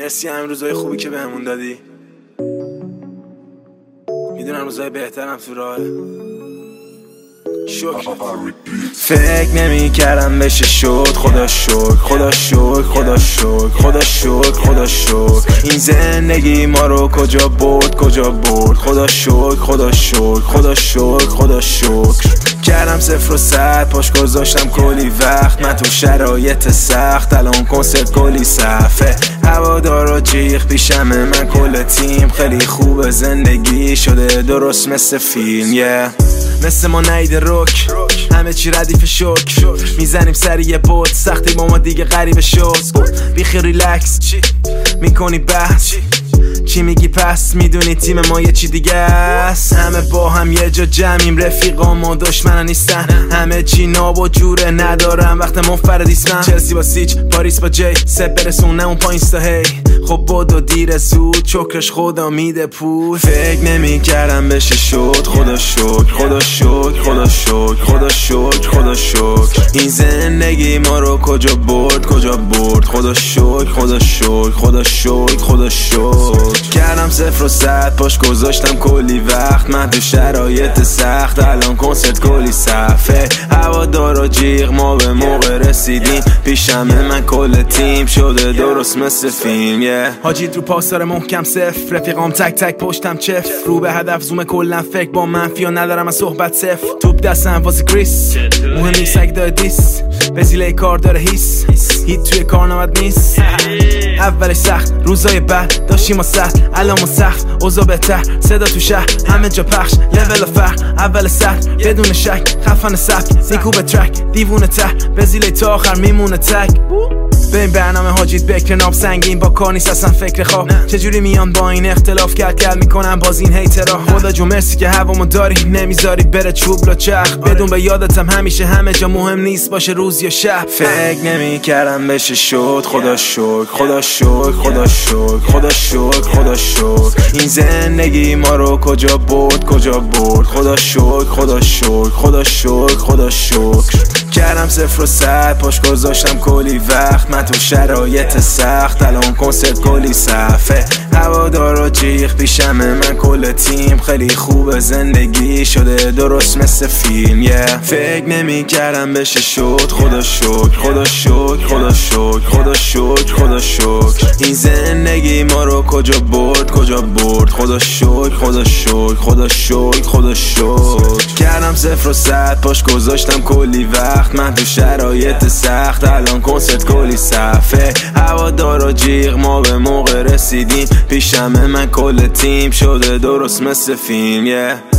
مرسی همین روزای خوبی که بهمون دادی. میدونم روزای بهترم تو راهه. فکر نمی کردم بشه شد. خدا شکر خدا شکر خدا شکر خدا شکر خدا شکر. این زندگی ما رو کجا برد کجا برد. خدا شکر خدا شکر خدا شکر خدا شکر. کردم 0 و 100 پاش گذاشتم کلی وقت. من تو شرایط سخت الان کنسرت کلی صفحه. هوادارا جیغ پیشمه من کل تیم. خیلی خوبه زندگی شده درست مثل فیلم مثل ما نیده روک همه چی ردیف شک. میزنیم سری یه بود سختی با ما دیگه غریبه شد. بیخی ریلکس میکنی بحث چی میگی پس میدونی تیم ما یه چی دیگه است. همه با هم یه جا جمعیم رفیقام و دشمنان نیستن. همه چی ناب و جوره ندارم وقت منفردیست. من چلسی با سیچ پاریس با جی سب برسونه اون پایین ستا هی. خب بدو دیر زود چکرش خدا میده پول. فکر نمی کردم بشه شد. خدا شکر خدا شکر خدا شکر خدا شکر خدا شکر. این زندگی ما رو کجا برد کجا برد. خدا شکر خدا شکر خدا شکر خدا شکر. کردم 0 و 100 پاش گذاشتم کلی وقت. من تو شرایط سخت الان کنسرت کلی صفحه. هوادارا جیغ ما به موقع رسیدیم. پیشمه من کل تیم شده درست مثل فیلم حاجید رو پاسار محکم صفر. رفیقام تک تک پشتم چف. رو به هدف زوم کلن فکر با منفی و ندارم از صحبت صفر. توپ دستم واسه کریس مهم نیست اگه داره دیس. وزیله کار داره هیس هیت توی کار نمد نیست. اولش سخت روزای بعد داشتیم ما سخت الان ما سخت اوضاع بهتر. صدا تو شهر همه جا پخش لول فرق اول سر بدون شک. خفن سبک نیکو به ترک دیوونه ته وزیله تا آخر میمونه تک. به این برنامه حاجید بکر ناب سنگین با کار نیست اصلا فکر خواب. چجوری میان با این اختلاف کل میکنم باز این هیترا. خدا جو مرسی که هوامو داری نمیذاری بره چوب لا چرخ. بدون به یادتم همیشه همه جا مهم نیست باشه روز یا شب. فکر نمی کردم بشه شد. خدا شکر خدا شکر خدا شکر خدا شکر خدا شکر. این زندگی ما رو کجا برد کجا برد. خدا شکر خدا شکر خدا شکر خدا شکر. کردم 0 و 100 پاش گذاشتم کلی وقت. من تو شرایط سخت الان کنسرت کلی صفحه. هوادارا جیغ پیشمه من کل تیم. خیلی خوبه زندگی شده درست مثل فیلم فکر نمی کردم بشه شد. خدا شکر خدا شکر خدا شکر خدا شکر خدا شکر. این زندگی ما رو کجا برد کجا برد. خدا شکر خدا شکر خدا شکر خدا شکر. کردم 0 و 100 پاش گذاشتم کلی وقت. من تو شرایط سخت الان کنسرت کلی صفحه. هوادارا جیغ ما به موقع رسیدیم. پیشمه من کل تیم شده درست مثل فیلم